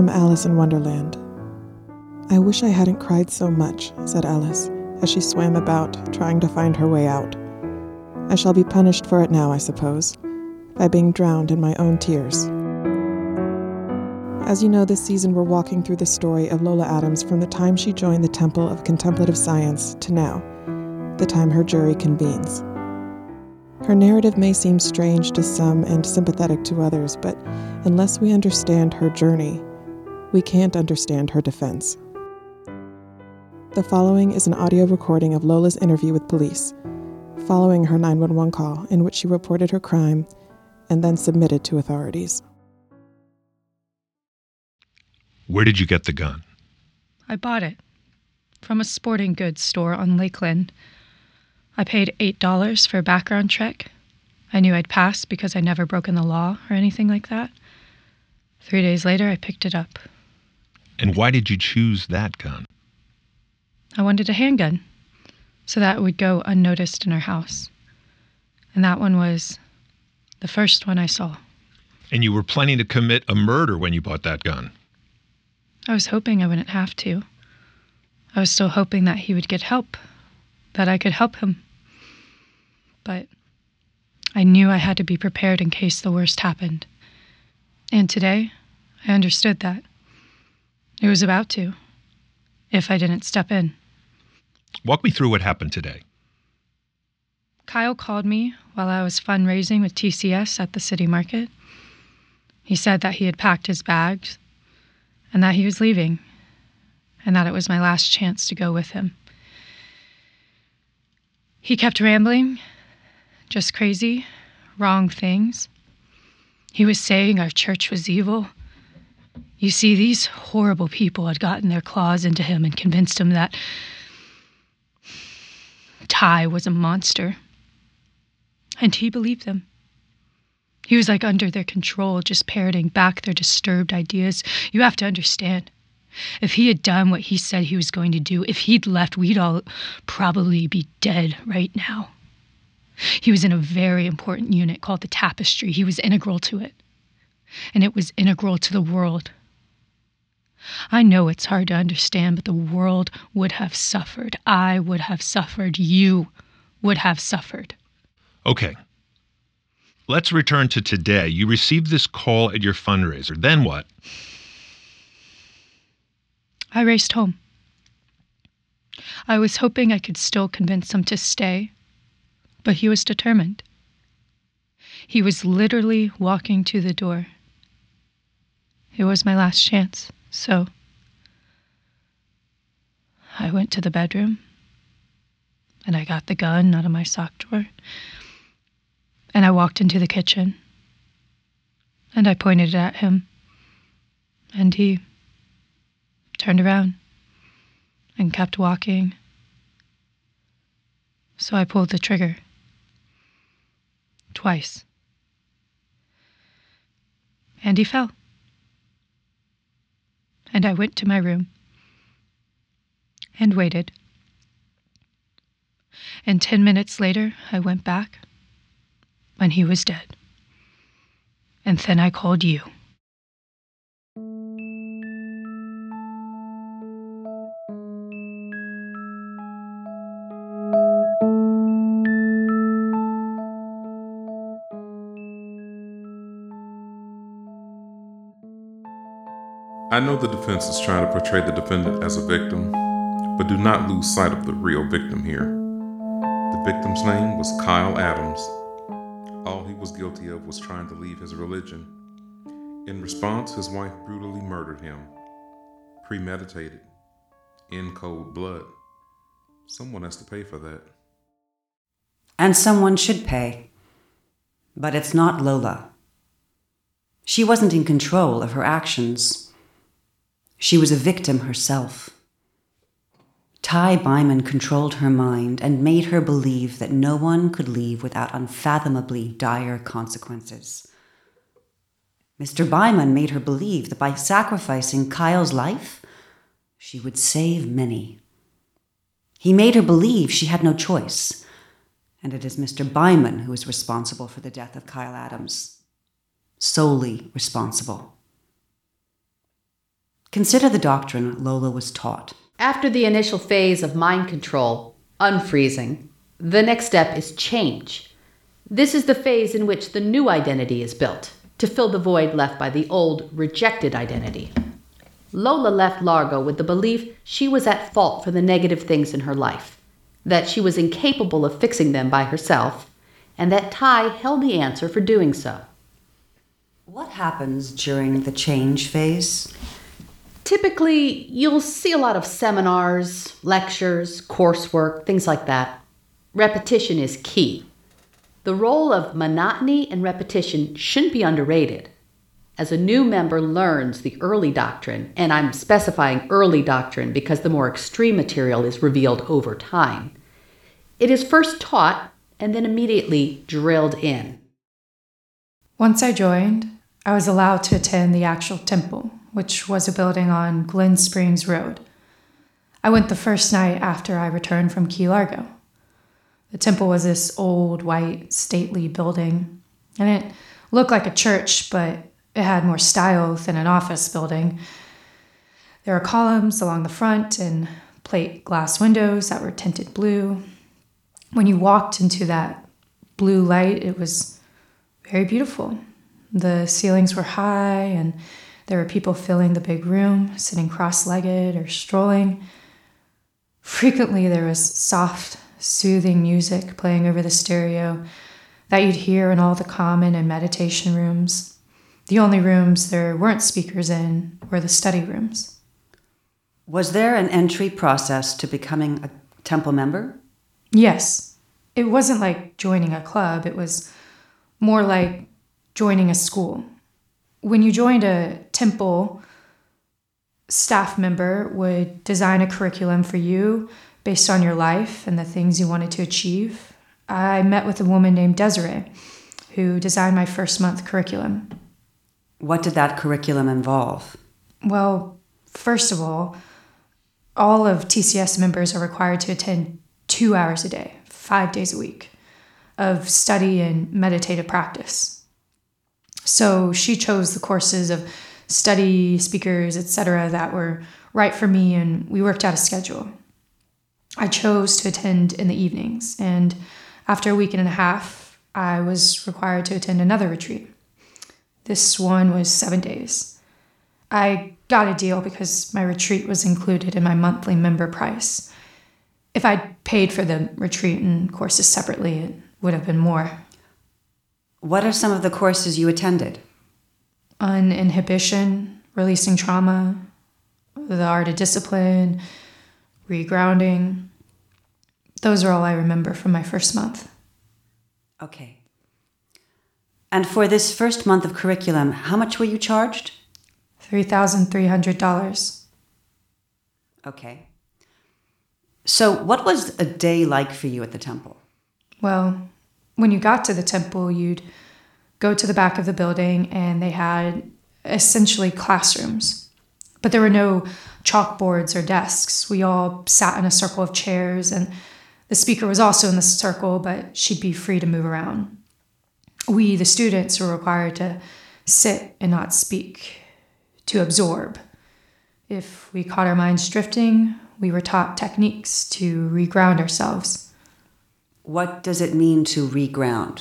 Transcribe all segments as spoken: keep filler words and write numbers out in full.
From Alice in Wonderland. I wish I hadn't cried so much, said Alice, as she swam about, trying to find her way out. I shall be punished for it now, I suppose, by being drowned in my own tears. As you know, this season we're walking through the story of Lola Adams from the time she joined the Temple of Contemplative Science to now, the time her jury convenes. Her narrative may seem strange to some and sympathetic to others, but unless we understand her journey, we can't understand her defense. The following is an audio recording of Lola's interview with police, following her nine one one call in which she reported her crime and then submitted to authorities. Where did you get the gun? I bought it from a sporting goods store on Lakeland. I paid eight dollars for a background check. I knew I'd pass because I'd never broken the law or anything like that. Three days later, I picked it up. And why did you choose that gun? I wanted a handgun so that it would go unnoticed in our house. And that one was the first one I saw. And you were planning to commit a murder when you bought that gun? I was hoping I wouldn't have to. I was still hoping that he would get help, that I could help him. But I knew I had to be prepared in case the worst happened. And today, I understood that. It was about to, if I didn't step in. Walk me through what happened today. Kyle called me while I was fundraising with T C S at the city market. He said that he had packed his bags and that he was leaving, and that it was my last chance to go with him. He kept rambling, just crazy, wrong things. He was saying our church was evil. You see, these horrible people had gotten their claws into him and convinced him that Ty was a monster. And he believed them. He was like under their control, just parroting back their disturbed ideas. You have to understand, if he had done what he said he was going to do, if he'd left, we'd all probably be dead right now. He was in a very important unit called the Tapestry. He was integral to it. And it was integral to the world. I know it's hard to understand, but the world would have suffered. I would have suffered. You would have suffered. Okay. Let's return to today. You received this call at your fundraiser. Then what? I raced home. I was hoping I could still convince him to stay, but he was determined. He was literally walking to the door. It was my last chance, so I went to the bedroom, and I got the gun out of my sock drawer, and I walked into the kitchen, and I pointed it at him, and he turned around and kept walking. So I pulled the trigger. Twice. And he fell. And I went to my room and waited. And ten minutes later, I went back, and he was dead. And then I called you. I know the defense is trying to portray the defendant as a victim, but do not lose sight of the real victim here. The victim's name was Kyle Adams. All he was guilty of was trying to leave his religion. In response, his wife brutally murdered him. Premeditated. In cold blood. Someone has to pay for that. And someone should pay. But it's not Lola. She wasn't in control of her actions. She was a victim herself. Ty Byman controlled her mind and made her believe that no one could leave without unfathomably dire consequences. Mister Byman made her believe that by sacrificing Kyle's life, she would save many. He made her believe she had no choice, and it is Mister Byman who is responsible for the death of Kyle Adams. Solely responsible. Consider the doctrine Lola was taught. After the initial phase of mind control, unfreezing, the next step is change. This is the phase in which the new identity is built, to fill the void left by the old, rejected identity. Lola left Largo with the belief she was at fault for the negative things in her life, that she was incapable of fixing them by herself, and that Ty held the answer for doing so. What happens during the change phase? Typically, you'll see a lot of seminars, lectures, coursework, things like that. Repetition is key. The role of monotony and repetition shouldn't be underrated. As a new member learns the early doctrine, and I'm specifying early doctrine because the more extreme material is revealed over time, it is first taught and then immediately drilled in. Once I joined, I was allowed to attend the actual temple, which was a building on Glen Springs Road. I went the first night after I returned from Key Largo. The temple was this old, white, stately building, and it looked like a church, but it had more style than an office building. There were columns along the front and plate glass windows that were tinted blue. When you walked into that blue light, it was very beautiful. The ceilings were high, and there were people filling the big room, sitting cross-legged or strolling. Frequently, there was soft, soothing music playing over the stereo that you'd hear in all the common and meditation rooms. The only rooms there weren't speakers in were the study rooms. Was there an entry process to becoming a temple member? Yes. It wasn't like joining a club. It was more like joining a school. When you joined a temple, staff member would design a curriculum for you based on your life and the things you wanted to achieve. I met with a woman named Desiree, who designed my first month curriculum. What did that curriculum involve? Well, first of all, all of T C S members are required to attend two hours a day, five days a week, of study and meditative practice. So she chose the courses of study, speakers, et cetera that were right for me, and we worked out a schedule. I chose to attend in the evenings, and after a week and a half, I was required to attend another retreat. This one was seven days. I got a deal because my retreat was included in my monthly member price. If I'd paid for the retreat and courses separately, it would have been more. What are some of the courses you attended? On inhibition, releasing trauma, the art of discipline, regrounding. Those are all I remember from my first month. Okay. And for this first month of curriculum, how much were you charged? three thousand three hundred dollars. Okay. So what was a day like for you at the temple? Well, when you got to the temple, you'd go to the back of the building, and they had essentially classrooms. But there were no chalkboards or desks. We all sat in a circle of chairs, and the speaker was also in the circle, but she'd be free to move around. We, the students, were required to sit and not speak, to absorb. If we caught our minds drifting, we were taught techniques to reground ourselves. What does it mean to reground?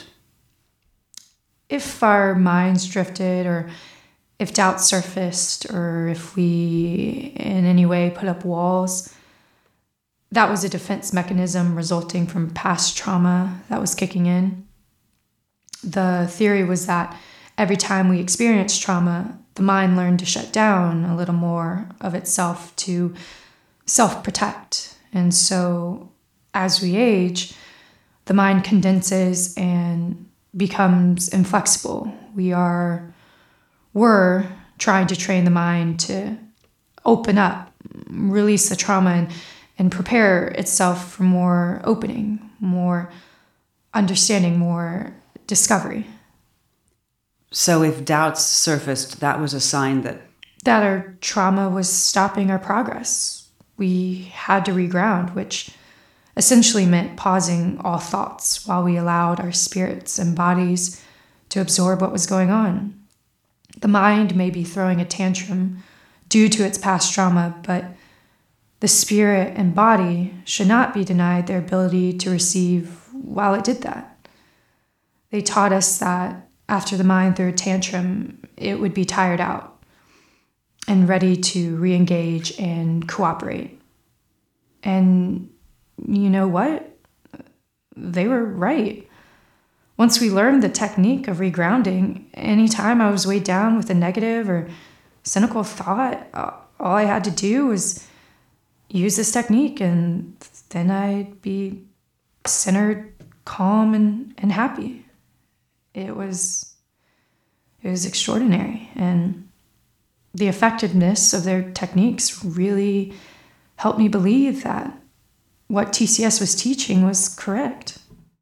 If our minds drifted, or if doubt surfaced, or if we in any way put up walls, that was a defense mechanism resulting from past trauma that was kicking in. The theory was that every time we experienced trauma, the mind learned to shut down a little more of itself to self-protect. And so as we age, the mind condenses and becomes inflexible. We are, were trying to train the mind to open up, release the trauma, and, and prepare itself for more opening, more understanding, more discovery. So if doubts surfaced, that was a sign that... That our trauma was stopping our progress. We had to reground, which essentially meant pausing all thoughts while we allowed our spirits and bodies to absorb what was going on. The mind may be throwing a tantrum due to its past trauma, but the spirit and body should not be denied their ability to receive while it did that. They taught us that after the mind threw a tantrum, it would be tired out and ready to re-engage and cooperate. And you know what? They were right. Once we learned the technique of regrounding, anytime I was weighed down with a negative or cynical thought, all I had to do was use this technique, and then I'd be centered, calm, and, and happy. It was, it was extraordinary, and the effectiveness of their techniques really helped me believe that what T C S was teaching was correct.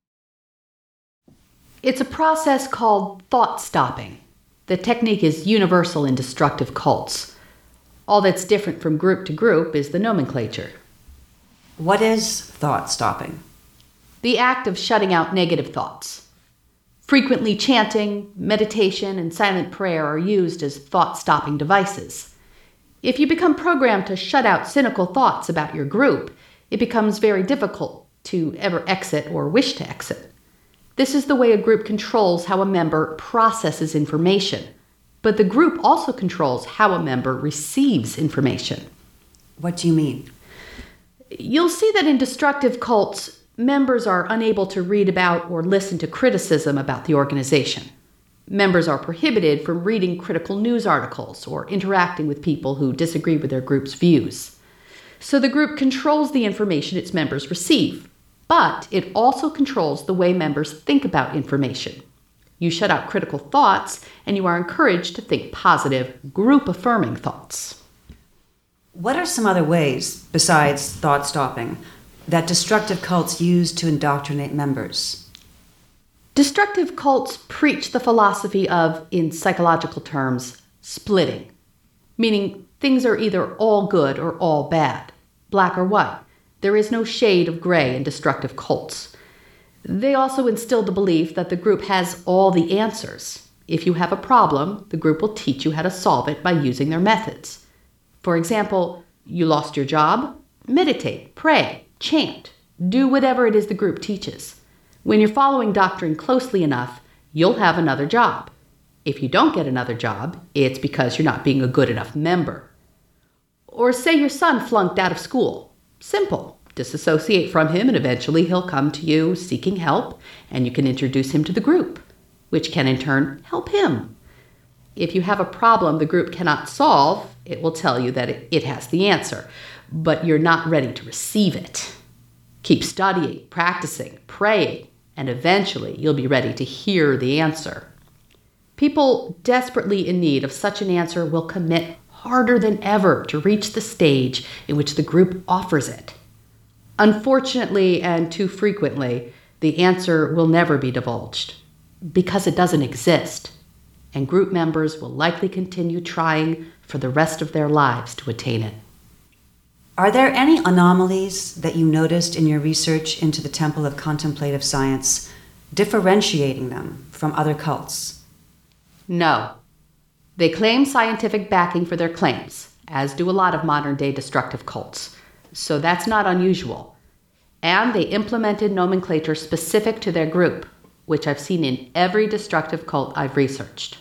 It's a process called thought stopping. The technique is universal in destructive cults. All that's different from group to group is the nomenclature. What is thought stopping? The act of shutting out negative thoughts. Frequently chanting, meditation, and silent prayer are used as thought-stopping devices. If you become programmed to shut out cynical thoughts about your group, it becomes very difficult to ever exit or wish to exit. This is the way a group controls how a member processes information, but the group also controls how a member receives information. What do you mean? You'll see that in destructive cults, members are unable to read about or listen to criticism about the organization. Members are prohibited from reading critical news articles or interacting with people who disagree with their group's views. So the group controls the information its members receive, but it also controls the way members think about information. You shut out critical thoughts, and you are encouraged to think positive, group-affirming thoughts. What are some other ways, besides thought stopping, that destructive cults use to indoctrinate members? Destructive cults preach the philosophy of, in psychological terms, splitting, meaning things are either all good or all bad, black or white. There is no shade of gray in destructive cults. They also instill the belief that the group has all the answers. If you have a problem, the group will teach you how to solve it by using their methods. For example, you lost your job? Meditate, pray, chant, do whatever it is the group teaches. When you're following doctrine closely enough, you'll have another job. If you don't get another job, it's because you're not being a good enough member. Or say your son flunked out of school. Simple. Disassociate from him, and eventually he'll come to you seeking help, and you can introduce him to the group, which can in turn help him. If you have a problem the group cannot solve, it will tell you that it, it has the answer, but you're not ready to receive it. Keep studying, practicing, praying, and eventually you'll be ready to hear the answer. People desperately in need of such an answer will commit harder than ever to reach the stage in which the group offers it. Unfortunately, and too frequently, the answer will never be divulged because it doesn't exist, and group members will likely continue trying for the rest of their lives to attain it. Are there any anomalies that you noticed in your research into the Temple of Contemplative Science, differentiating them from other cults? No. They claim scientific backing for their claims, as do a lot of modern-day destructive cults. So that's not unusual. And they implemented nomenclature specific to their group, which I've seen in every destructive cult I've researched.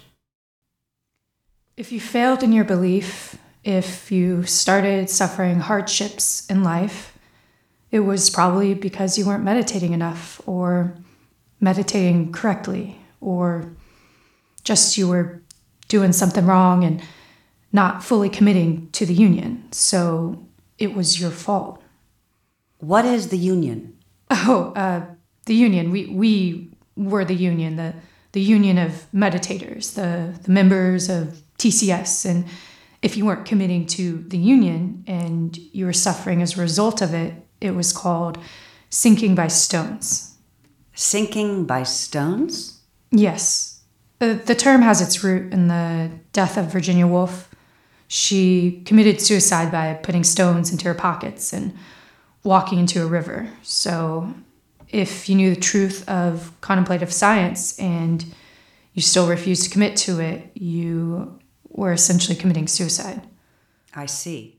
If you failed in your belief, if you started suffering hardships in life, it was probably because you weren't meditating enough, or meditating correctly, or just you were doing something wrong and not fully committing to the union. So it was your fault. What is the union? Oh, uh, the union. We we were the union, the the union of meditators, the, the members of T C S. And if you weren't committing to the union and you were suffering as a result of it, it was called sinking by stones. Sinking by stones? Yes. Uh, the term has its root in the death of Virginia Woolf. She committed suicide by putting stones into her pockets and walking into a river. So if you knew the truth of contemplative science and you still refused to commit to it, you were essentially committing suicide. I see.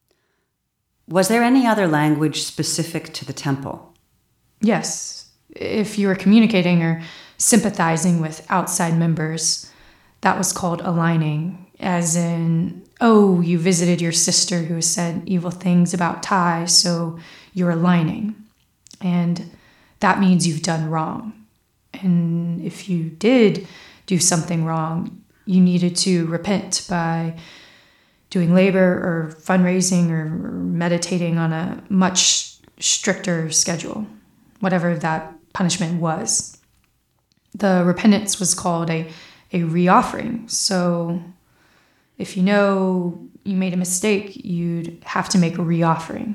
Was there any other language specific to the temple? Yes. If you were communicating or sympathizing with outside members, that was called aligning, as in, oh, you visited your sister who has said evil things about Ty, so you're aligning. And that means you've done wrong. And if you did do something wrong, you needed to repent by doing labor or fundraising or meditating on a much stricter schedule, whatever that punishment was. The repentance was called a, a reoffering. So if you know you made a mistake, you'd have to make a reoffering.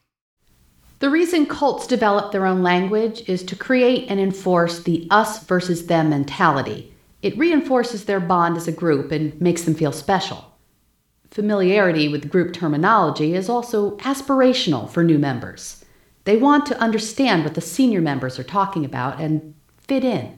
The reason cults develop their own language is to create and enforce the us versus them mentality. It reinforces their bond as a group and makes them feel special. Familiarity with group terminology is also aspirational for new members. They want to understand what the senior members are talking about and fit in.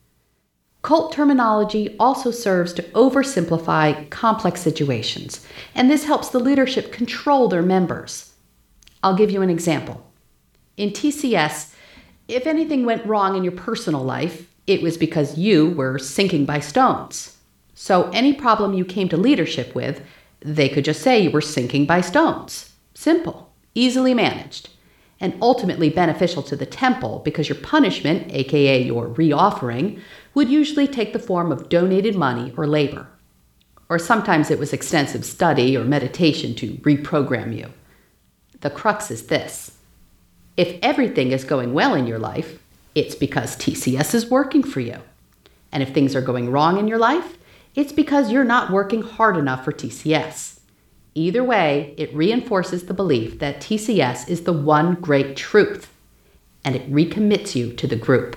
Cult terminology also serves to oversimplify complex situations, and this helps the leadership control their members. I'll give you an example. In T C S, if anything went wrong in your personal life, it was because you were sinking by stones. So any problem you came to leadership with, they could just say you were sinking by stones. Simple, easily managed, and ultimately beneficial to the temple because your punishment, aka your reoffering, would usually take the form of donated money or labor. Or sometimes it was extensive study or meditation to reprogram you. The crux is this. If everything is going well in your life, it's because T C S is working for you. And if things are going wrong in your life, it's because you're not working hard enough for T C S. Either way, it reinforces the belief that T C S is the one great truth, and it recommits you to the group.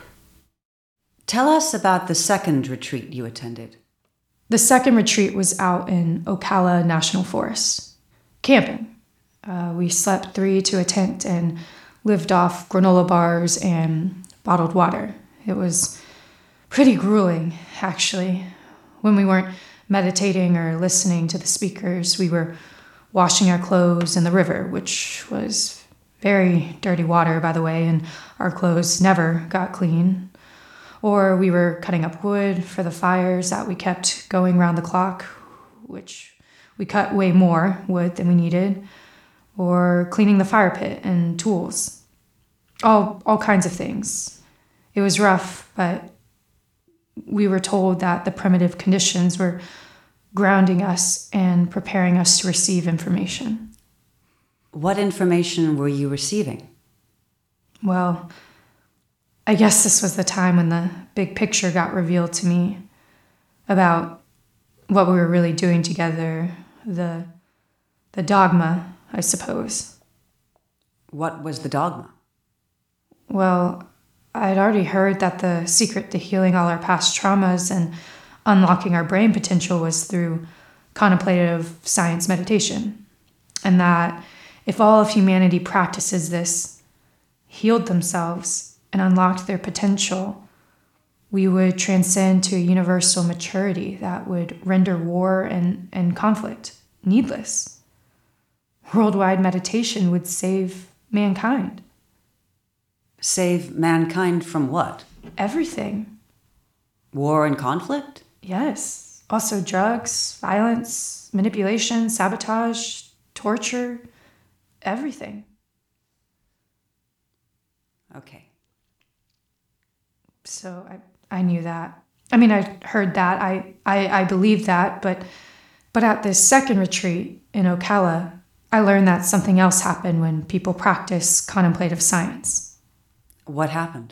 Tell us about the second retreat you attended. The second retreat was out in Ocala National Forest, camping. Uh, we slept three to a tent and lived off granola bars and bottled water. It was pretty grueling, actually. When we weren't meditating or listening to the speakers, we were washing our clothes in the river, which was very dirty water, by the way, and our clothes never got clean. Or we were cutting up wood for the fires that we kept going round the clock, which we cut way more wood than we needed. Or cleaning the fire pit and tools. All all kinds of things. It was rough, but we were told that the primitive conditions were grounding us and preparing us to receive information. What information were you receiving? Well, I guess this was the time when the big picture got revealed to me about what we were really doing together, the the dogma, I suppose. What was the dogma? Well, I'd already heard that the secret to healing all our past traumas and unlocking our brain potential was through contemplative science meditation, and that if all of humanity practices this, healed themselves, and unlocked their potential, we would transcend to a universal maturity that would render war and, and conflict needless. Worldwide meditation would save mankind. Save mankind from what? Everything. War and conflict? Yes. Also drugs, violence, manipulation, sabotage, torture, everything. Okay. So I, I knew that. I mean, I heard that. I, I, I believed that. But, but at this second retreat in Ocala, I learned that something else happened when people practice contemplative science. What happened?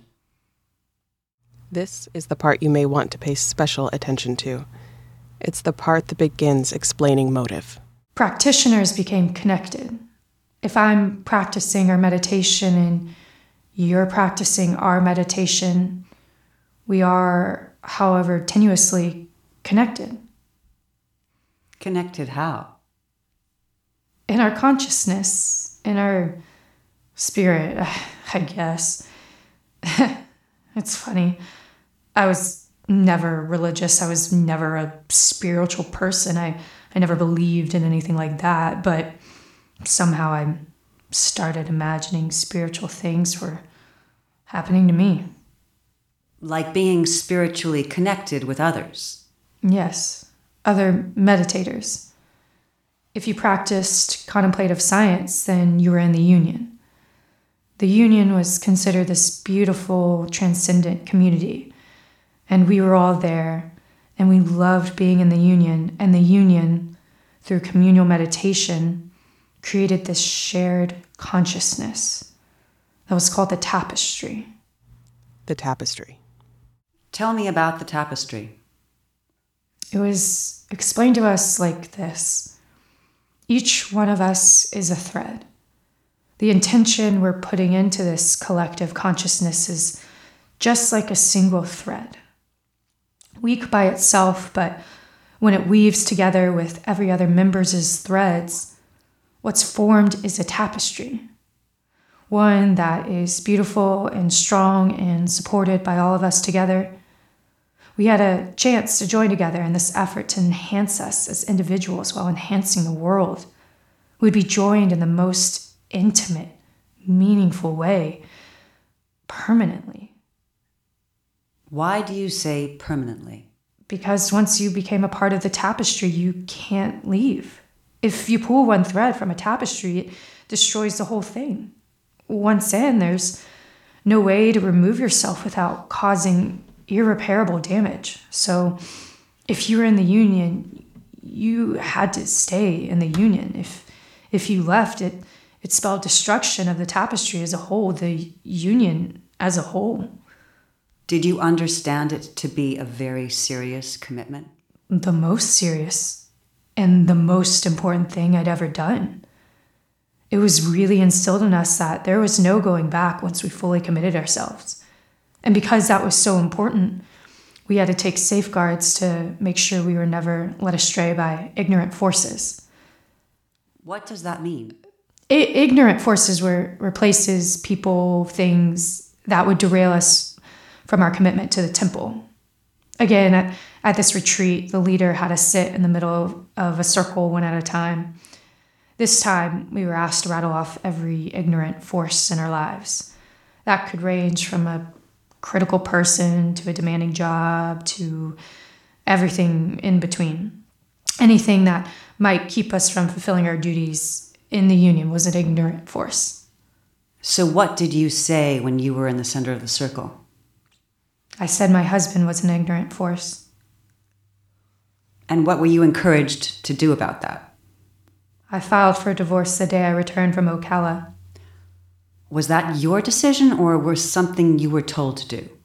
This is the part you may want to pay special attention to. It's the part that begins explaining motive. Practitioners became connected. If I'm practicing our meditation and you're practicing our meditation, we are, however tenuously, connected. Connected how? In our consciousness, in our spirit, I guess. It's funny. I was never religious. I was never a spiritual person. I, I never believed in anything like that, but somehow I started imagining spiritual things were happening to me. Like being spiritually connected with others. Yes, other meditators. If you practiced contemplative science, then you were in the union. The union was considered this beautiful, transcendent community, and we were all there, and we loved being in the union, and the union, through communal meditation, created this shared consciousness that was called the tapestry. The tapestry. Tell me about the tapestry. It was explained to us like this. Each one of us is a thread. The intention we're putting into this collective consciousness is just like a single thread. Weak by itself, but when it weaves together with every other member's threads, what's formed is a tapestry. One that is beautiful and strong and supported by all of us together. We had a chance to join together in this effort to enhance us as individuals while enhancing the world. We'd be joined in the most intimate, meaningful way, permanently. Why do you say permanently? Because once you became a part of the tapestry, you can't leave. If you pull one thread from a tapestry, it destroys the whole thing. Once in, there's no way to remove yourself without causing irreparable damage. So if you were in the union, you had to stay in the union. If if you left, it it spelled destruction of the tapestry as a whole, the union as a whole. Did you understand it to be a very serious commitment? The most serious and the most important thing I'd ever done. It was really instilled in us that there was no going back once we fully committed ourselves. And because that was so important, we had to take safeguards to make sure we were never led astray by ignorant forces. What does that mean? I- ignorant forces were, were places, people, things that would derail us from our commitment to the temple. Again, at, at this retreat, the leader had us sit in the middle of, of a circle one at a time. This time, we were asked to rattle off every ignorant force in our lives. That could range from a critical person to a demanding job to everything in between. Anything that might keep us from fulfilling our duties in the union was an ignorant force. So what did you say when you were in the center of the circle? I said my husband was an ignorant force. And what were you encouraged to do about that? I filed for divorce the day I returned from Ocala. Was that your decision or was something you were told to do?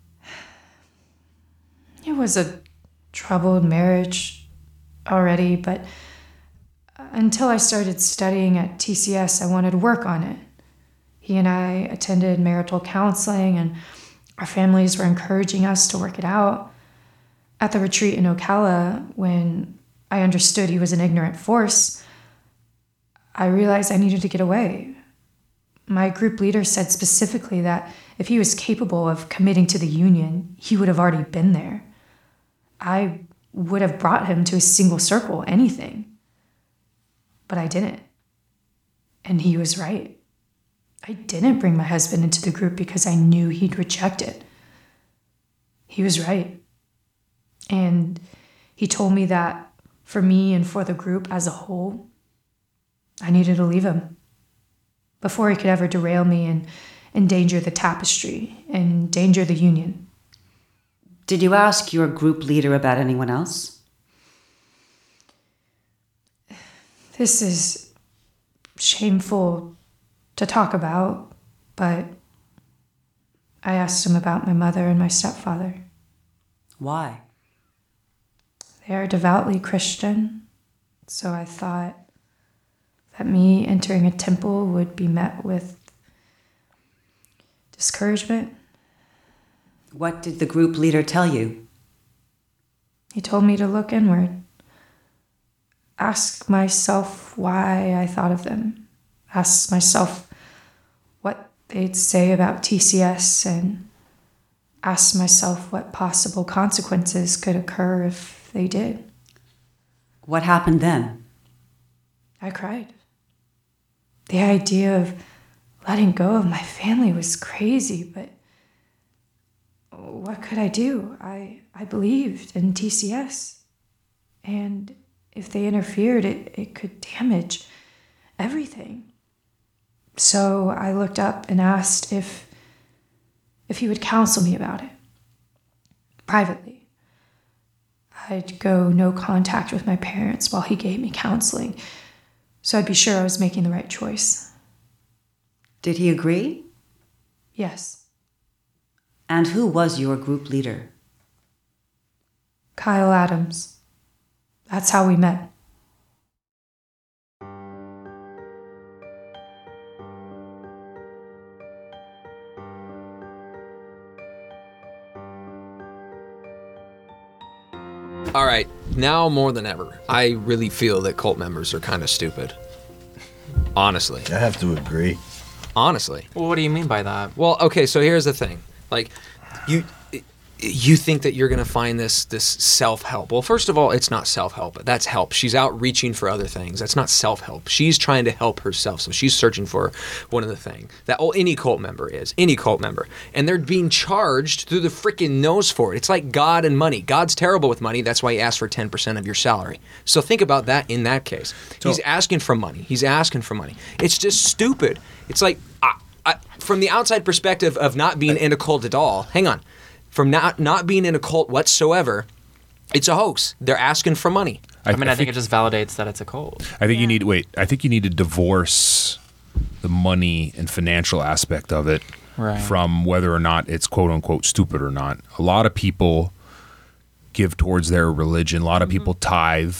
It was a troubled marriage already, but until I started studying at T C S, I wanted to work on it. He and I attended marital counseling, and our families were encouraging us to work it out. At the retreat in Ocala, when I understood he was an ignorant force, I realized I needed to get away. My group leader said specifically that if he was capable of committing to the union, he would have already been there. I would have brought him to a single circle, anything. But I didn't. And he was right. I didn't bring my husband into the group because I knew he'd reject it. He was right. And he told me that for me and for the group as a whole, I needed to leave him before he could ever derail me and endanger the tapestry, endanger the union. Did you ask your group leader about anyone else? This is shameful to talk about, but I asked him about my mother and my stepfather. Why? They are devoutly Christian, so I thought that me entering a temple would be met with discouragement. What did the group leader tell you? He told me to look inward, ask myself why I thought of them, ask myself what they'd say about T C S, and ask myself what possible consequences could occur if they did. What happened then? I cried. The idea of letting go of my family was crazy, but what could I do? I, I believed in T C S. And if they interfered, it, it could damage everything. So I looked up and asked if, if he would counsel me about it, privately. I'd go no contact with my parents while he gave me counseling, so I'd be sure I was making the right choice. Did he agree? Yes. And who was your group leader? Kyle Adams. That's how we met. All right, now more than ever, I really feel that cult members are kind of stupid. Honestly. I have to agree. Honestly. Well, what do you mean by that? Well, okay, so here's the thing. Like, you you think that you're going to find this this self-help. Well, first of all, it's not self-help. That's help. She's out reaching for other things. That's not self-help. She's trying to help herself, so she's searching for one of the things that oh, any cult member is. Any cult member. And they're being charged through the freaking nose for it. It's like God and money. God's terrible with money. That's why he asks for ten percent of your salary. So think about that in that case. So, he's asking for money. He's asking for money. It's just stupid. It's like, I, I, from the outside perspective of not being in a cult at all, hang on. From not not being in a cult whatsoever, it's a hoax. They're asking for money. I, I mean, I, I think, think it just validates that it's a cult. I think yeah. you need wait. I think you need to divorce the money and financial aspect of it right. from whether or not it's quote unquote stupid or not. A lot of people give towards their religion. A lot of mm-hmm. people tithe,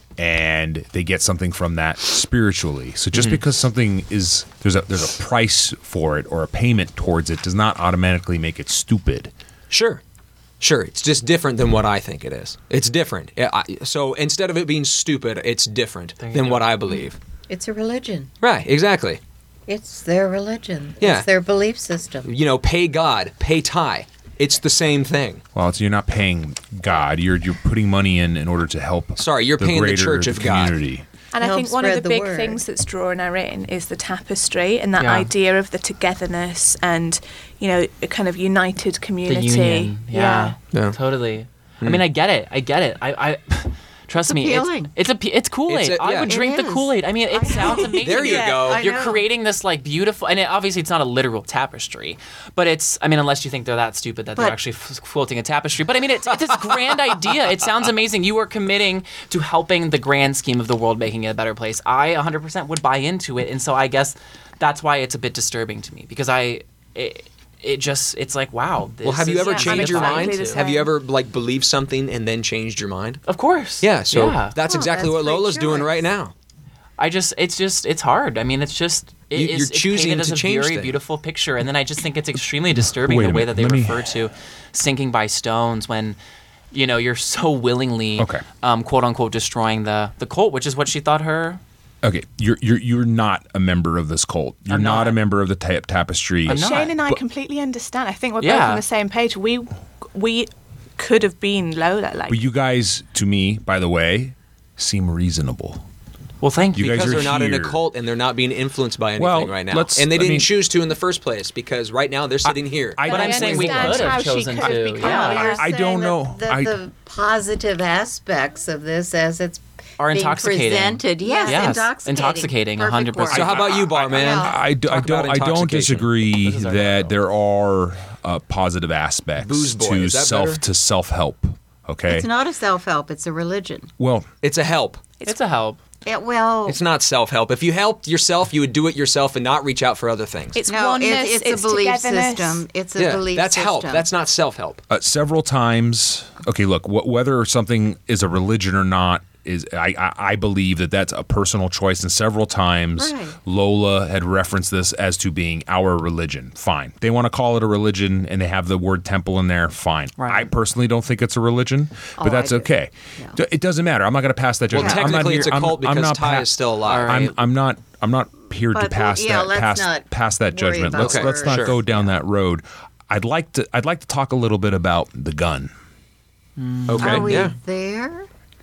and they get something from that spiritually. So just mm-hmm. because something is there's a there's a price for it or a payment towards it does not automatically make it stupid. Sure. Sure. It's just different than what I think it is. It's different. I, so instead of it being stupid, it's different than what I believe. It's a religion. Right. Exactly. It's their religion. Yeah. It's their belief system. You know, pay God, pay tithe. It's the same thing. Well, it's, you're not paying God. You're you're putting money in in order to help. Sorry, you're the paying greater, the Church of the God. Community. And I Help think one of the spread the big word. things that's drawing her in is the tapestry and that Yeah. idea of the togetherness and, you know, a kind of united community. The union. Yeah. Yeah. Totally. Mm. I mean, I get it. I get it. I, I trust It's me. appealing. It's it's a, it's Kool-Aid. It's a- I yeah. would It drink the is. Kool-Aid. I mean, it I sounds know. amazing. There you Yeah, go. I You're know. creating this like beautiful, and it, obviously it's not a literal tapestry, but it's. I mean, unless you think they're that stupid that they're But- actually f- quilting a tapestry. But I mean, it's, it's this grand idea. It sounds amazing. You are committing to helping the grand scheme of the world, making it a better place. I one hundred percent would buy into it, and so I guess that's why it's a bit disturbing to me because I. It, it just it's like wow. This Well, have you is ever Yeah, changed your exactly mind? the same. Have you ever like believed something and then changed your mind? Of course. Yeah. So Yeah. that's Oh, exactly that's what great Lola's doing choice. right now. I just, it's just, it's hard. I mean, it's just, it You- is, you're it's choosing painted to as a change very things. beautiful picture, and then I just think it's extremely disturbing Wait a the way minute, that they let me- refer to sinking by stones when, you know, you're so willingly, Okay. um, quote unquote, destroying the the cult, which is what she thought her. Okay, you're you're you're not a member of this cult. You're I'm not. not. a member of the ta- tapestry. I'm not. Shane and I But- completely understand. I think we're both Yeah. on the same page. We we could have been Lola. Like, But you guys, to me, by the way, seem reasonable. Well, thank You you. guys Because are they're not in a here. cult and they're not being influenced by anything Well, right now. let's- And they I didn't mean- choose to in the first place because right now they're sitting here. I- but I I'm saying we understand could how have she chosen could have to. become Yeah. Lola. You're I don't saying know. that I- the positive aspects of this as it's Are being intoxicating. presented. Yes, Yes, intoxicating. intoxicating, Perfect one hundred percent. word. So how about you, barman? Yeah. I, do, I Talk about don't. I don't intoxication. disagree This is our that show. there are uh, positive aspects Booze boy, to is that self better? to self help. Okay. It's not a self-help. It's a religion. well, It's a help. It's a help. It, well, It's not self-help. If you helped yourself, you would do it yourself and not reach out for other things. it's no, oneness. it's, it's, a belief togetherness. system. It's a yeah, belief that's system. help. That's not self-help. uh, several times. Okay, look. Wh- whether something is a religion or not is, I, I, I believe that that's a personal choice. And several times, Right. Lola had referenced this as to being our religion. Fine. They want to call it a religion, and they have the word temple in there. Fine. Right. I personally don't think it's a religion, but Oh, that's I do. okay. D- It doesn't matter. I'm not going to pass that Well, judgment. I'm not technically here- it's a I'm- cult I'm because not Ty pa- is still alive. All right. I'm I'm not I'm not here to But, pass yeah, that let's pass not pass that worry judgment. about Let's her. let's not Sure. go down that road. I'd like to I'd like to talk a little bit about the gun. Okay, Are we yeah. there?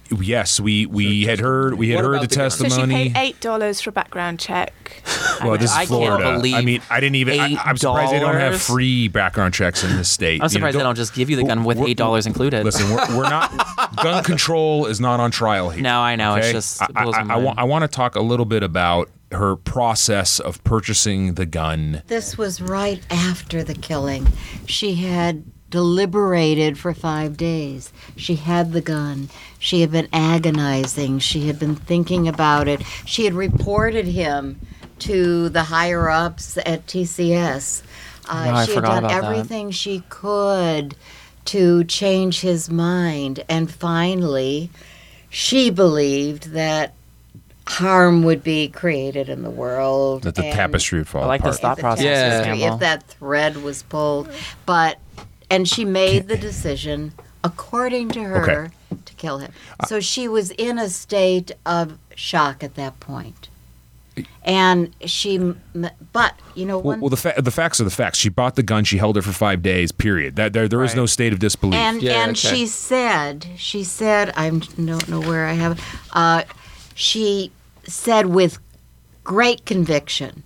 yes, we we had heard we had What heard about the the gun? So she testimony. paid eight dollars for a background check. well, this is I can't Florida. believe I mean, I didn't even. I, I'm surprised they don't have eight dollars. free background checks in this state. I'm surprised you they know, don't just give you the gun with we're- eight dollars included. Listen, we're, we're not. Gun control is not on trial here. No, I know. It's okay? just- it I, blows I, my I, mind. want. I want to talk a little bit about her process of purchasing the gun. This was right after the killing. She had deliberated for five days. She had the gun. She had been agonizing. She had been thinking about it. She had reported him to the higher ups at T C S. Uh, No, I she had forgot done about that. everything she could to change his mind. And finally, she believed that harm would be created in the world. That the and tapestry would fall I like apart. this thought the process. Yeah. tapestry, Campbell. if that thread was pulled. But and she made the decision, according to her, Okay. to kill him. So she was in a state of shock at that point. And she, m- but you know, Well, one well the fa- the facts are the facts. She bought the gun. She held it for five days. Period. That there there is Right. no state of disbelief. and Yeah, and okay. she said, she said, I don't know where I have it. Uh, she said with great conviction,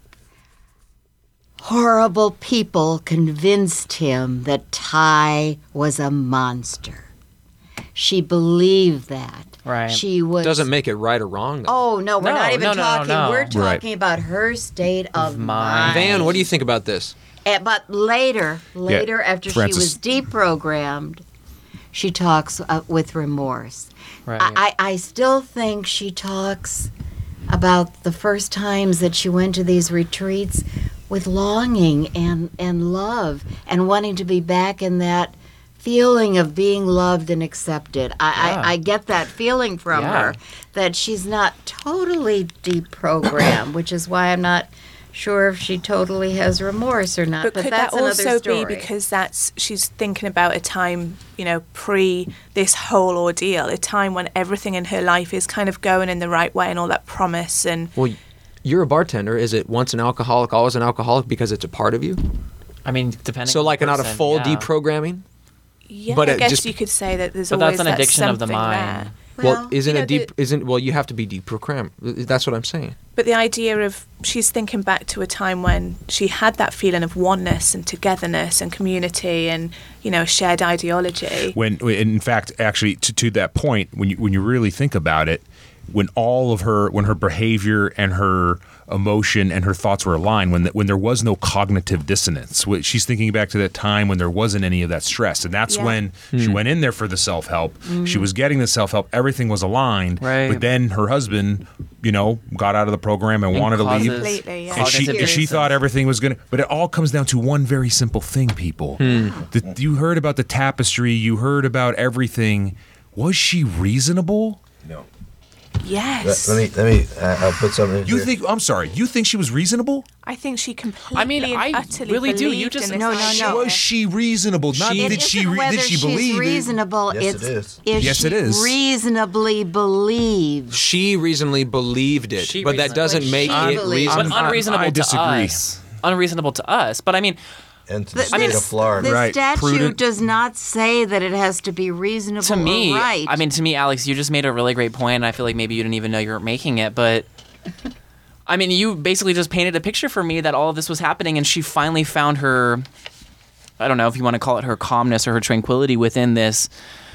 horrible people convinced him that Ty was a monster. She believed that. Right. She was. Doesn't make it right or wrong. Though. Oh no, we're No, not even no, no, no, talking. no. We're Right. talking about her state of mind. Van, what do you think about this? Eh, but later, later after Francis. she was deprogrammed, she talks uh, with remorse. Right. I, I, I still think she talks about the first times that she went to these retreats with longing and, and love and wanting to be back in that feeling of being loved and accepted. I, Yeah. I, I get that feeling from Yeah. her, that she's not totally deprogrammed, which is why I'm not sure if she totally has remorse or not. But, But, could that's that also another story. be because that's she's thinking about a time, you know, pre this whole ordeal, a time when everything in her life is kind of going in the right way and all that promise and Well, you're a bartender. Is it once an alcoholic, always an alcoholic because it's a part of you? I mean, depending. So on like the not a person, full yeah. deprogramming? yeah, But I it guess just- you could say that there's But always that's an that addiction of the something mind. there. Well, Well, isn't you know, it deep? the- Isn't well? You have to be deprogrammed. That's what I'm saying. But the idea of she's thinking back to a time when she had that feeling of oneness and togetherness and community and, you know, shared ideology. when in fact actually to, to that point when you when you really think about it, when all of her when her behavior and her emotion and her thoughts were aligned, when the, when there was no cognitive dissonance, wh- she's thinking back to that time when there wasn't any of that stress, and that's Yeah. when she went in there for the self-help. She was getting the self-help, everything was aligned, Right. but then her husband, you know, got out of the program and, And wanted to leave. causes Completely, yeah. And she, cognitive and she dissonance. thought everything was going to, but it all comes down to one very simple thing, people. The, you heard about the tapestry, you heard about everything. Was she reasonable? No. Yes. Let, let me, let me, uh, I'll put something in You here. think, I'm sorry, you think she was reasonable? I think she completely I mean, and I utterly really do. You believed just- in this No, no, idea. no. Was she reasonable? Not It did she, isn't re- whether did she she's believe? reasonable. Yes, it's it is. if Yes, she it is. reasonably believes. She reasonably believed it, She but that reasonably- doesn't But make she it believes- But reasonable. I'm- unreasonable I to disagree. us. Unreasonable to us. But I mean, And to the The- state this- of Florida. The Right, statute prudent. does not say that it has to be reasonable to me, or right. I mean, to me, Alex, you just made a really great point, and I feel like maybe you didn't even know you were making it, but I mean, you basically just painted a picture for me that all of this was happening, and she finally found her, I don't know if you want to call it her calmness or her tranquility within this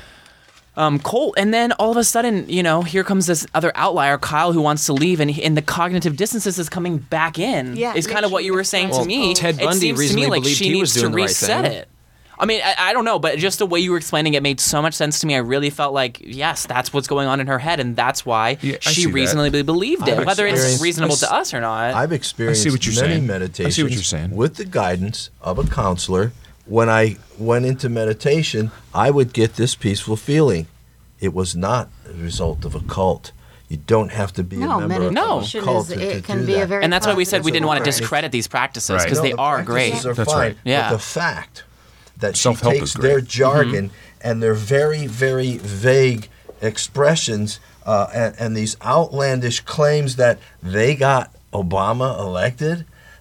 um, cult. And then all of a sudden, you know, here comes this other outlier, Kyle, who wants to leave, and, he, and the cognitive dissonance is coming back in. Yeah, is kind of what you were saying Well, to me. Ted It Bundy seems to me reasonably like believed she he needs was doing to the right reset thing. it. I mean, I, I don't know, but just the way you were explaining it made so much sense to me. I really felt like, yes, that's what's going on in her head, and that's why Yeah, I see she that. reasonably believed it, I've whether it's experienced- reasonable I s- to us or not. I've experienced what you're many saying. I see meditations what you're saying. with the guidance of a counselor. When I went into meditation, I would get this peaceful feeling. It was not a result of a cult. You don't have to be no, a member meditation of a cult is, to, to it can do be that. a very and that's why we said we positive didn't want to practice. discredit these practices Right. because No, they the are great. practices Are That's fine, right. Yeah. But the fact that she Self-help takes is great. their jargon and their very, very vague expressions uh, and, and these outlandish claims that they got Obama elected,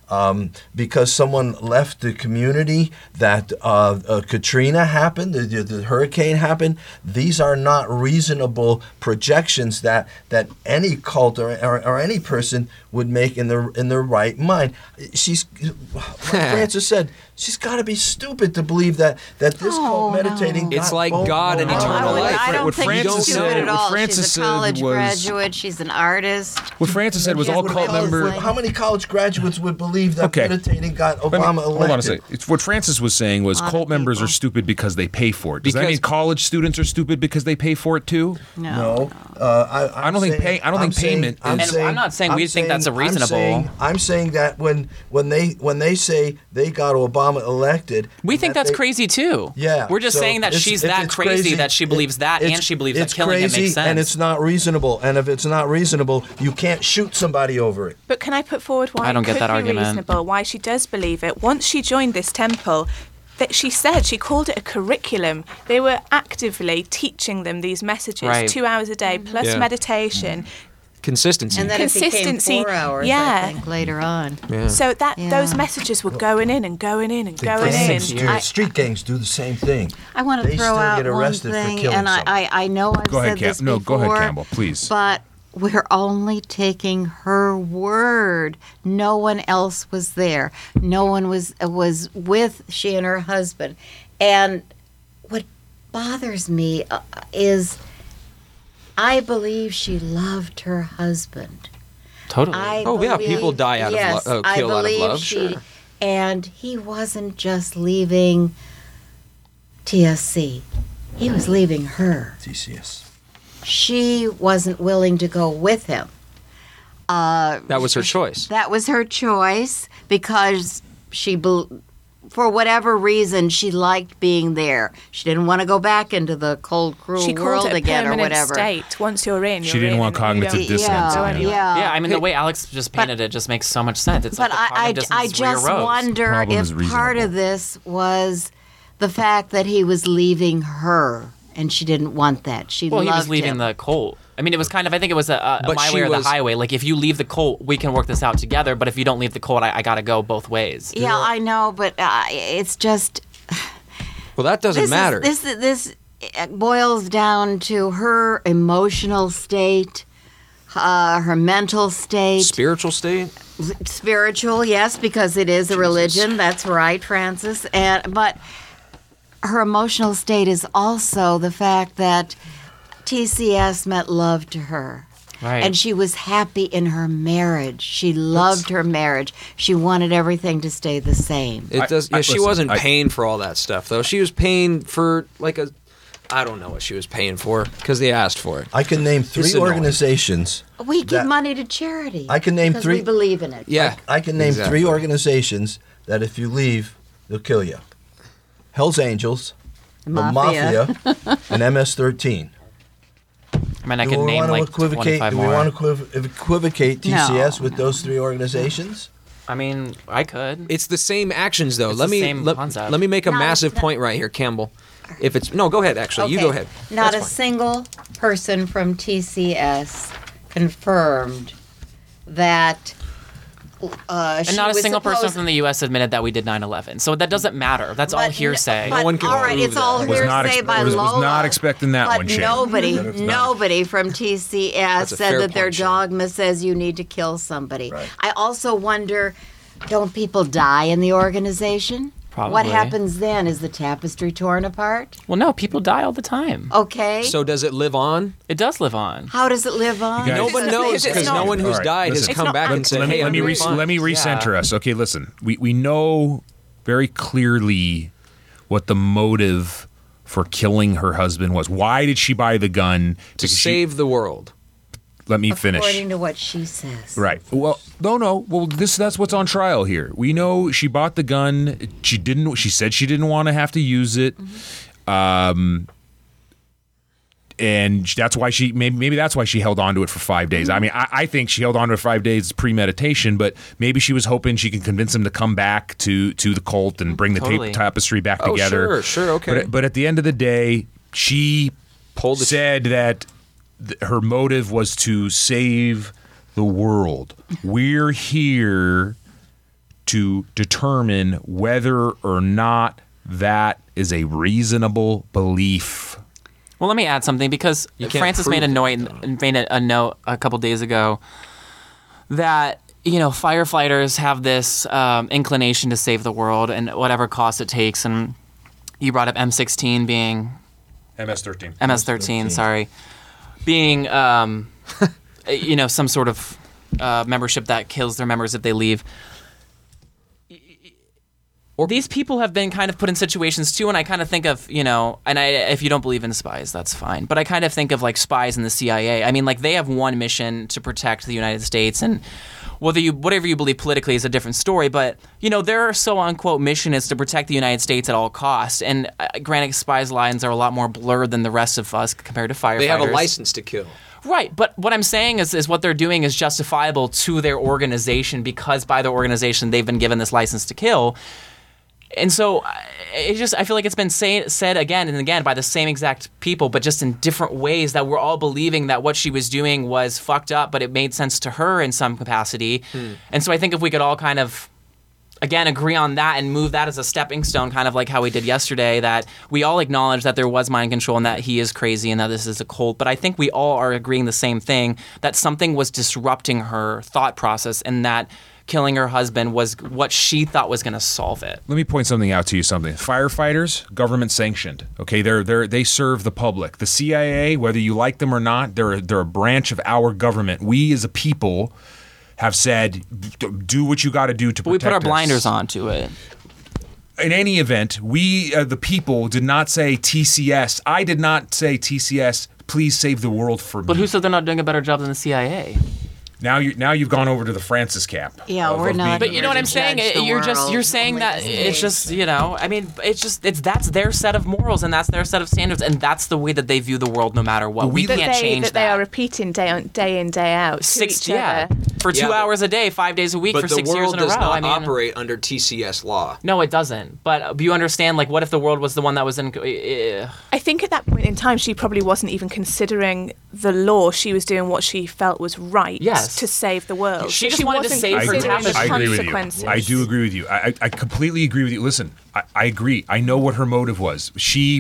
um, because someone left the community, that uh, uh, Katrina happened, the, the, the hurricane happened. These are not reasonable projections that that any cult or, or, or any person would make in their in their right mind. She's, like Francis said, she's got to be stupid to believe that that this Oh, cult meditating. no. It's got like both God and modes. eternal I, would, life. I don't What think Francis she's stupid said- at what all. Francis She's a said college was- graduate. She's an artist. What Francis said was Yes, all what cult college members. like- How many college graduates would believe that Okay. meditating got Let me- Obama elected? hold on a second. It's what Francis was saying was lot of cult members people. are stupid because they pay for it. Does that Because- mean college students are stupid because they pay for it too? No. No, uh, I, I'm I don't think saying- pay- I don't I'm think payment saying- is- And I'm not saying we think that's a I'm reasonable- saying, I'm saying that when when they when they say they got Obama elected, We and think that that's they- crazy too. Yeah, We're just so saying that it's- she's if that it's crazy, that she believes that it's- and she believes that it's killing him crazy makes sense. and it's not reasonable. And if it's not reasonable, you can't shoot somebody over it. But can I put forward why I don't it get could that be argument. reasonable, why she does believe it? Once she joined this temple, that she said she called it a curriculum. They were actively teaching them these messages, Right. two hours a day plus Yeah. meditation. Consistency. And then it became Consistency, four hours, yeah. I think, later on. Yeah. So that Yeah. those messages were going in and going in and The going gangs in. do- I- street gangs do the same thing. I want to They throw still out get one arrested for thing, killing and I, someone. I, I know I've Go ahead, said this Cam- no, before. go ahead, Campbell, please. But we're only taking her word. No one else was there. No one was was with she and her husband. And what bothers me uh, is, I believe she loved her husband. Totally. I Oh, yeah, believe- people die out of yes, lo- uh, I kill out of believe love, she- sure. And he wasn't just leaving T S C. He was leaving her. T C S. She wasn't willing to go with him. Uh, That was her choice. that was her choice because she, bel for whatever reason, she liked being there. She didn't want to go back into the cold, cruel She called world it a again or permanent whatever. state. Once you're in, you're She didn't in want and you don't- cognitive dissonance Yeah, anymore. yeah. Yeah, I mean, the way Alex just painted it just makes so much sense. It's But like the I, cognitive I, I dissonance just rearose. wonder Problem if is part reasonable. of this was the fact that he was leaving her, and she didn't want that. She Well, loved he was leaving him. the cult. I mean, it was kind of, I think it was a, a But my she way or the was- highway. Like, if you leave the cult, we can work this out together. But if you don't leave the cult, I, I got to go both ways. Yeah, I know, but uh, it's just Well, that doesn't this matter. Is, this this boils down to her emotional state, uh, her mental state, Spiritual state. spiritual, yes, because it is a religion. That's right, Francis. And but her emotional state is also the fact that T C S meant love to her. Right. And she was happy in her marriage. She loved her marriage. She wanted everything to stay the same. It I- does. I- Yeah, she listen, wasn't I- paying for all that stuff though. She was paying for like a. I don't know what she was paying for because they asked for it. I can name It's three annoying. organizations. We give that- money to charity. I can name because three- we believe in it. Yeah, I can name exactly. three organizations that if you leave, they'll kill you. Hell's Angels, Mafia. the Mafia, and M S thirteen. I mean, I Do could we name want to like equivocate? twenty-five Do we more. want to equiv- equivocate T C S No, with those three organizations? I mean, I could. It's the same actions though. It's let the me same let, concept. let me make a No, massive no. point right here, Campbell. If it's no, go ahead. Actually, you Okay. go ahead. Not That's a fine. single person from T C S confirmed that. Uh, she And not a was single person supposed- from the U S admitted that we did nine eleven. So that doesn't matter. That's all But n- hearsay. But, one can all right, prove it's that. all I was not hearsay ex- by was- was Lola. not expecting that but one, Shane. nobody, That is not- nobody from T C S That's a said fair that their point, Shane. dogma says you need to kill somebody. Right. I also wonder, don't people die in the organization? What Probably. happens then? Is the tapestry torn apart? Well, no, people die all the time. Okay. So does it live on? It does live on. How does it live on? You guys- No one It's- knows it's because no not- one who's All right, died has listen. come It's back not and said, let me "Hey, let I'm me doing re- fine." let me recenter us. Okay, listen. We we know very clearly what the motive for killing her husband was. Why did she buy the gun? to Because she- save the world. let me finish. According to what she says. Right. Well, no, no. Well, this that's what's on trial here. We know she bought the gun. She didn't. She said she didn't want to have to use it. Um, and that's why she maybe maybe that's why she held on to it for five days. I mean, I, I think she held on to it for five days premeditation, but maybe she was hoping she can convince him to come back to to the cult and bring the Totally. tape tapestry back Oh, together. sure, sure, okay. But but at the end of the day, she Pulled the- said that th- her motive was to save the world. We're here to determine whether or not that is a reasonable belief. Well, let me add something because You can't Francis made a prove note, made a, a note a couple days ago that you know firefighters have this um, inclination to save the world and whatever cost it takes. And you brought up M sixteen being M S thirteen. M S thirteen, sorry, being um, you know some sort of uh, membership that kills their members if they leave. Or these people have been kind of put in situations too, and I kind of think of, you know, and I, if you don't believe in spies, that's fine. But I kind of think of like spies in the C I A. I mean, like they have one mission to protect the United States, and whether you, whatever you believe politically is a different story. But you know, their so unquote mission is to protect the United States at all costs. And uh, granted, spies' lines are a lot more blurred than the rest of us compared to firefighters. They have a license to kill. Right, but what I'm saying is, is what they're doing is justifiable to their organization because by their organization they've been given this license to kill. And so it just I feel like it's been say, said again and again by the same exact people, but just in different ways that we're all believing that what she was doing was fucked up, but it made sense to her in some capacity. Hmm. And so I think if we could all kind of, again, agree on that and move that as a stepping stone, kind of like how we did yesterday, that we all acknowledge that there was mind control and that he is crazy and that this is a cult. But I think we all are agreeing the same thing, that something was disrupting her thought process and that killing her husband was what she thought was going to solve it. Let me point something out to you. Something firefighters, government sanctioned. Okay, they're they they serve the public. The C I A, whether you like them or not, they're they're a branch of our government. We as a people have said, do what you got to do to but protect us. We put our blinders onto it. In any event, we uh, the people did not say T C S. I did not say T C S. Please save the world for me. But who said they're not doing a better job than the C I A? Now you now you've gone over to the Francis camp. Yeah, of, we're of not. But you know what I'm saying? Judge the You're just world you're saying only that the it's state. just you know. I mean, it's just it's that's their set of morals and that's their set of standards and that's the way that they view the world, no matter what. We that can't they, change that. They are repeating day on day in day out. To Six, each yeah, other. for two Yeah, but- hours a day, five days a week But for the six years world in a row. does not I mean, operate under T C S law. no, it doesn't. But you understand, like, what if the world was the one that was in? Uh, I think at that point in time, she probably wasn't even considering the law. She was doing what she felt was right Yes. to save the world. She So just wanted to wasn't save her considering the I agree with you. consequences. I do agree with you. I, I I completely agree with you. Listen, I, I agree. I know what her motive was. She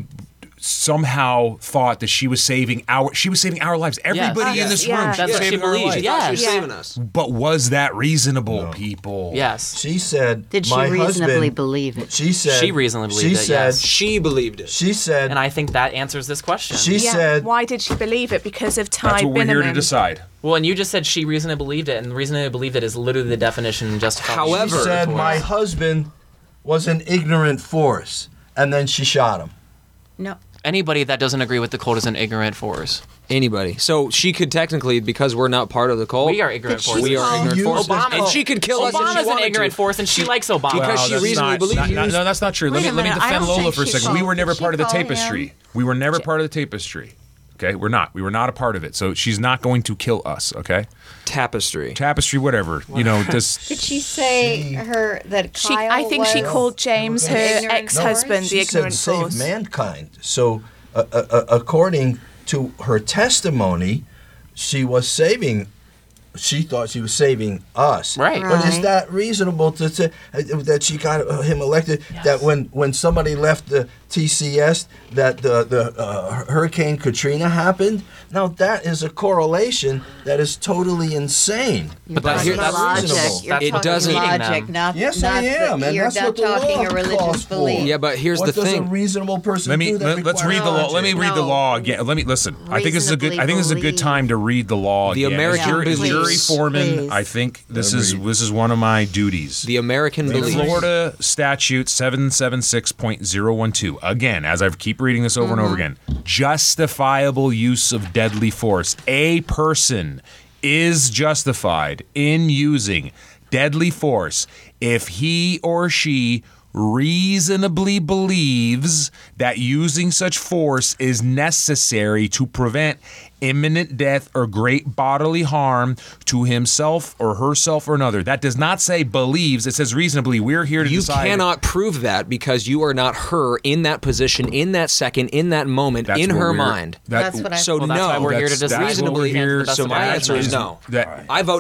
somehow thought that she was saving our she was saving our lives. Everybody Yes. in this Yeah. room, That's she was what she saving our believed. lives. Yeah. She was Yeah. saving us. But was that reasonable, people? yes, She said, Did she my reasonably husband, believe it? She said, She reasonably she believed it, said, yes. She believed it. She said, and I think that answers this question. she Yeah. said, Why did she believe it? Because of Ty That's what we're here to Binneman. decide. well, and you just said she reasonably believed it, and reasonably believed it is literally the definition and justification. However- she said, for my it. husband was an ignorant force, and then she shot him. No. Anybody that doesn't agree with the cult is an ignorant force. Anybody. So she could technically, because we're not part of the cult. We are ignorant Did she forces. We are ignorant use forces. this And cult? she could kill us if she Obama's an wanted ignorant to. force, and she likes Obama. Because she that's reasonably not- believes not- he not- was- No, that's not true. Let Wait me a let me minute, I defend don't Lola think for a she second. We called- were never did she part of the call tapestry. him? We were never J- part of the tapestry. Okay, we're not. We were not a part of it. So she's not going to kill us. Okay, Tapestry. tapestry, whatever. You know, just Did she say her that Kyle She, I think she was called James, an her ignorant ex-husband, force? the She ignorant said, force. save mankind. So, uh, uh, uh, according to her testimony, she was saving. She thought she was saving us. Right. But is Right. that reasonable to say uh, that she got uh, him elected? That when, when somebody left the T C S, that the, the uh, Hurricane Katrina happened? Now, that is a correlation that is totally insane. You're But talking here- that's logic. reasonable. You're It talking doesn't- logic, them. not Yes, not I am, The, and you're that's not what the talking law a religious calls for. belief. Yeah, but here's what the does thing. a reasonable person let me do that let, let's requires read the law. Let me logic? read the No. law again. Let me listen. I think this is a good. I think this is a good Reasonably time to read the law The again. American As jury, as believes- jury foreman, Please. I think this Let is me read. this is one of my duties. The American The belief. Florida statute seven seventy-six point oh one two. Again, as I keep reading this over and over again, justifiable use of deadly force. A person is justified in using deadly force if he or she reasonably believes that using such force is necessary to prevent imminent death or great bodily harm to himself or herself or another. That does not say believes, it says reasonably. We're here to You decide. cannot prove that because you are not her in that position, in that second, in that moment, That's in what her we're- mind. that- That's what I- So Well, that's no, why we're here to that's- decide. that's what reasonably. we're here- So my That's answer is is no. that- I vote no.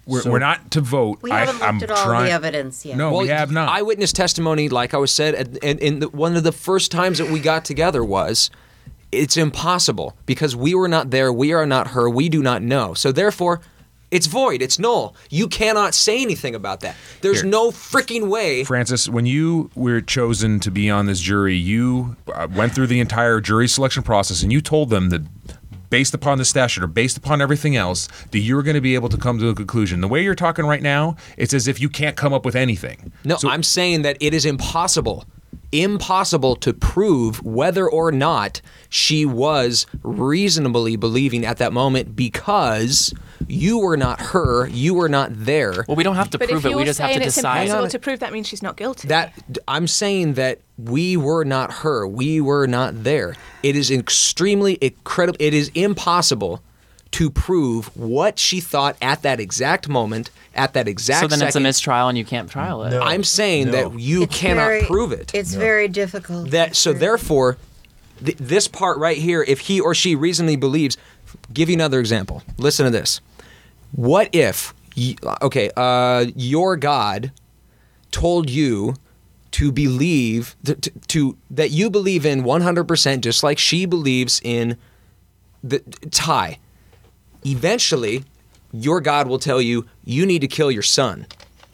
we're, So- we're not to vote. We I, haven't looked I'm at all trying, the evidence yet. No, we have not. Eyewitness testimony, like I was said, and, and, and the, one of the first times that we got together was, it's impossible because we were not there, we are not her, we do not know. So therefore, it's void, it's null. You cannot say anything about that. There's Here. no freaking way. Francis, when you were chosen to be on this jury, you uh, went through the entire jury selection process, and you told them that based upon the statute or based upon everything else, that you were going to be able to come to a conclusion. The way you're talking right now, it's as if you can't come up with anything. No, So- I'm saying that it is impossible, impossible to prove whether or not she was reasonably believing at that moment because you were not her, you were not there. Well, we don't have to But prove if it. you're We just have saying to it's decide. impossible to prove, that means she's not guilty. That I'm saying that we were not her, we were not there. It is extremely incredible. It is impossible to prove what she thought at that exact moment, at that exact So then second. it's a mistrial and you can't trial it. No. I'm saying No. that you It's cannot very- prove it. It's very difficult. That so therefore, th- this part right here, if he or she reasonably believes, give you another example. Listen to this. What if, y- okay, uh, your God told you to believe th- to, to that you believe in one hundred percent, just like she believes in the Ty. Eventually, your God will tell you you need to kill your son.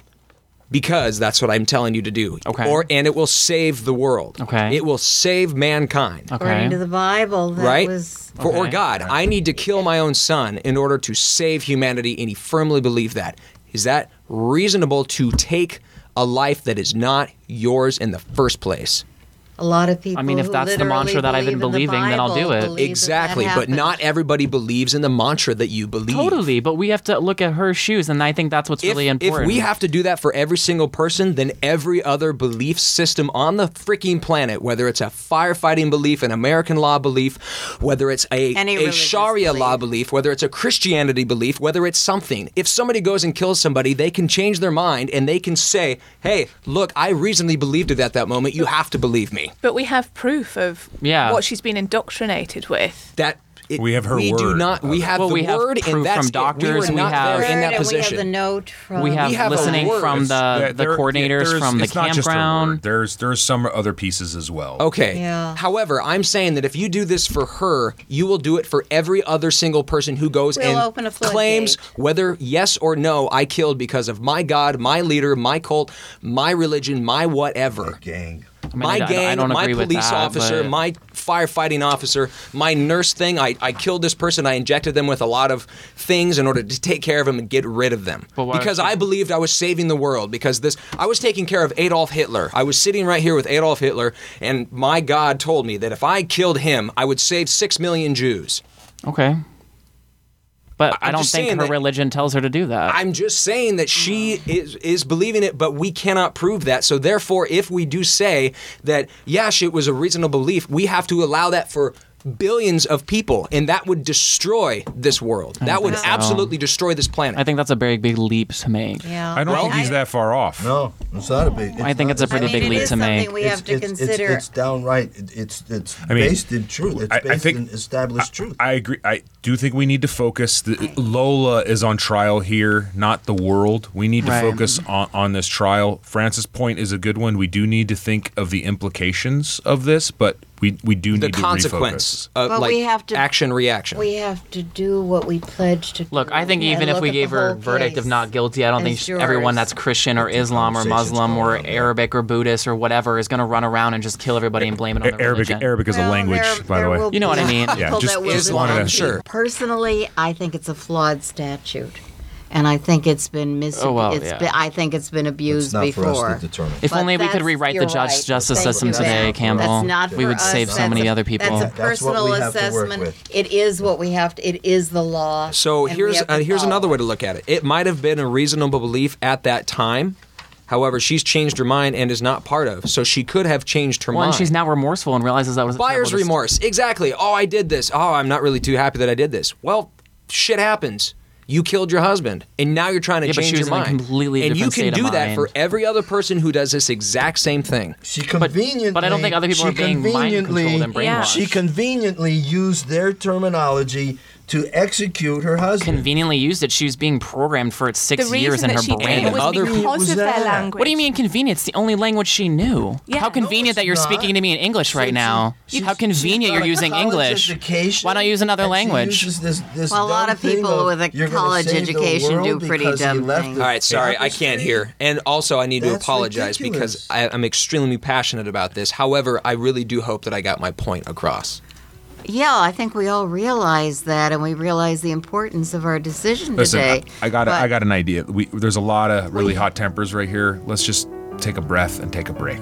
Because that's what I'm telling you to do. Okay. Or and it will save the world. Okay. It will save mankind. Okay. According to the Bible, that Right? was For or Okay. God, I need to kill my own son in order to save humanity, and he firmly believed that. Is that reasonable to take a life that is not yours in the first place? a lot of people. I mean, if who that's the literally mantra that I've been believe in the believing, then I'll do Bible it. believe that that Exactly, but happened. not everybody believes in the mantra that you believe. Totally, but we have to look at her shoes, and I think that's what's If, really if important. we have to do that for every single person, then every other belief system on the freaking planet, whether it's a firefighting belief, an American law belief, whether it's a, Any a religious Sharia law belief. belief, whether it's a Christianity belief, whether it's something, if somebody goes and kills somebody, they can change their mind and they can say, hey, look, I reasonably believed it at that moment. You have to believe me. But we have proof of Yeah. what she's been indoctrinated with. That it, We have her we do word not. We of it. have Well, the we have word, proof and that's from it. doctors, We we were not have- there in that and we have position. the note from. we have, We have a listening word. from the, Yeah, the there- coordinators there's- from the it's not just her word. campground. There's there's some other pieces as well. Okay. Yeah. However, I'm saying that if you do this for her, you will do it for every other single person who goes We'll and open a floodgate. claims whether yes or no I killed because of my God, my leader, my cult, my religion, my whatever. Gang. I mean, My I don't- I gang, don't my agree with police that, officer, but- my firefighting officer, my nurse thing. I, I killed this person. I injected them with a lot of things in order to take care of them and get rid of them. But why- Because I believed I was saving the world. Because this, I was taking care of Adolf Hitler. I was sitting right here with Adolf Hitler, and my God told me that if I killed him, I would save six million Jews. Okay. But I'm I don't just think saying her that- religion tells her to do that. I'm just saying that she is is believing it, but we cannot prove that. So therefore, if we do say that, yes, it was a reasonable belief, we have to allow that for billions of people, and that would destroy this world. That would think so. absolutely destroy this planet. I think that's a very big leap to make. Yeah. I don't Well, think he's I- that far off. No, it's not a big. I think not- it's a pretty I mean, big it leap is to make. something we have to it's, it's- consider. It's, downright. it- It's it's I mean, based in truth. It's I- I based think- in established truth. I agree. I do think we need to focus. The, Lola is on trial here, not the world. We need to Right. focus on, on this trial. Francis' point is a good one. We do need to think of the implications of this, but we, we do the need to consequence refocus. of But like we have to- action reaction. we have to do what we pledged to do. Look, I think and even if look we at the gave her whole verdict of case not guilty, I don't as think sh- yours. everyone that's Christian or Islam or Conversations Muslim going or on there. Arabic or Buddhist or whatever is going to run around and just kill everybody and blame it on the Arabic religion. Arabic is a Well, language, there- by the there way. will You know what I be mean. people Yeah, just- that will just do wanted that. to- Sure. Personally, I think it's a flawed statute, and I think it's been mis. Oh, well, it's yeah. been, I think it's been It's abused not for before. us to determine. If But only we could that's- rewrite the you're judge right. justice Thank system you. today, That's- Campbell. That's not we for would us. save so That's many a- other people. That's a That's what personal we have to work assessment. with. It is what we have to. It is the law. So and we here's have to uh, here's follow another way it. to look at it. It might have been a reasonable belief at that time. However, she's changed her mind and is not part of. So she could have changed her Well, mind. and she's now remorseful and realizes that was a Buyer's terrible dis- remorse. Exactly. Oh, I did this. Oh, I'm not really too happy that I did this. Well, shit happens. You killed your husband, and now you're trying to Yeah, but change she was your in a mind. completely and you different can state do of that mind. for every other person who does this exact same thing. She conveniently, but I don't think other people she are being mind conveniently- controlled and brainwashed. She conveniently used their terminology to execute her husband. Conveniently used it. She was being programmed for it six The years reason in that her she brain. did it was Other- because was of that? their language. What do you mean convenient? It's the only language she knew. Yeah. How convenient No, that you're it's not. speaking to me in English right She- now. she's- How convenient she's you're got a using college English. education, Why not use another and she language? uses This, this Well, a lot dumb of thing people with a you're gonna college save the education world do pretty because he dumb left things. the All right, sorry, I can't tapestry? hear. And also, I need to That's apologize ridiculous. because I, I'm extremely passionate about this. However, I really do hope that I got my point across. Yeah, I think we all realize that, and we realize the importance of our decision Listen, today. I, I got a, But- I got an idea. We, there's a lot of really hot tempers right here. Let's just take a breath and take a break.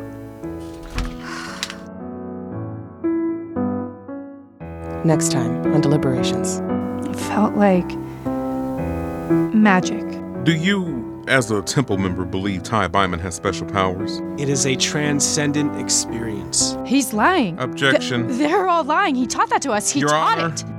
Next time on Deliberations. It felt like magic. Do you, as a temple member, believe Ty Byman has special powers? It is a transcendent experience. He's lying. Objection. Th- they're all lying. He taught that to us. He Your taught Honor. it.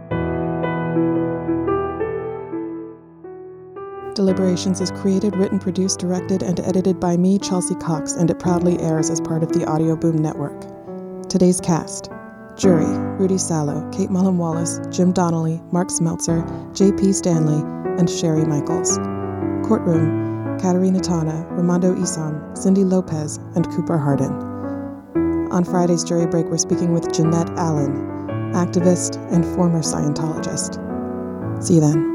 Deliberations is created, written, produced, directed, and edited by me, Chelsea Cox, and it proudly airs as part of the Audio Boom Network. Today's cast: Jury, Rudy Sallow, Kate Mullen-Wallace, Jim Donnelly, Mark Smeltzer, J P Stanley, and Sherry Michaels. Courtroom: Katerina Tana, Ramondo Isam, Cindy Lopez, and Cooper Hardin. On Friday's Jury Break, we're speaking with Jeanette Allen, activist and former Scientologist. See you then.